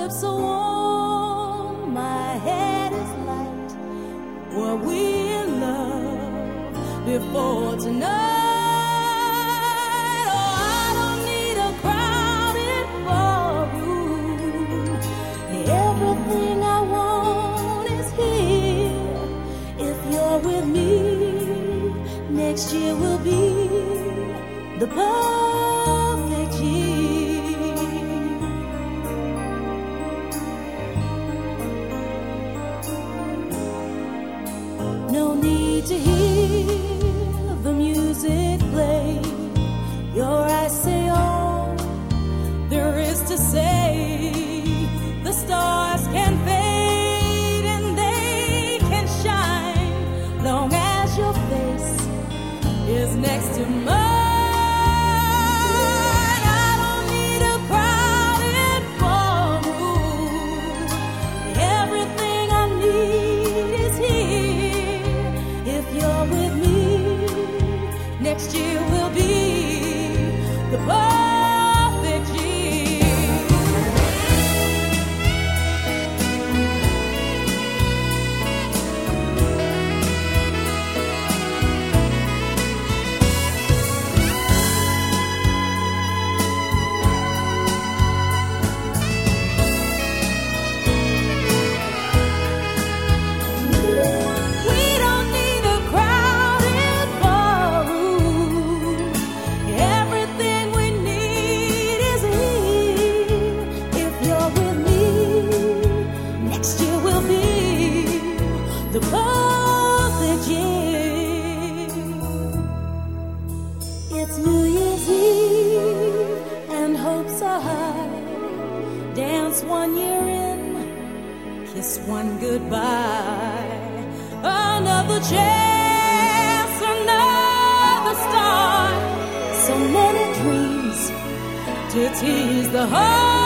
lips are warm, my head is light. Were we in love before tonight? Oh, I don't need a crowded ballroom. Everything I want is here. If you're with me, next year will be the perfect year. No need to hear the music play. Your eyes say all there is to say. The stars can fade and they can shine, long as your face is next to mine. I don't need a crowded ballroom. Everything I need is here. If you're with me, next year will be the perfect year. We don't need a crowded ballroom. Everything we need is here. If you're with me, next year will be the perfect year. It's New Year's Eve and hopes are high. Dance one year in, kiss one goodbye. Another chance, another start. So many dreams to tease the heart.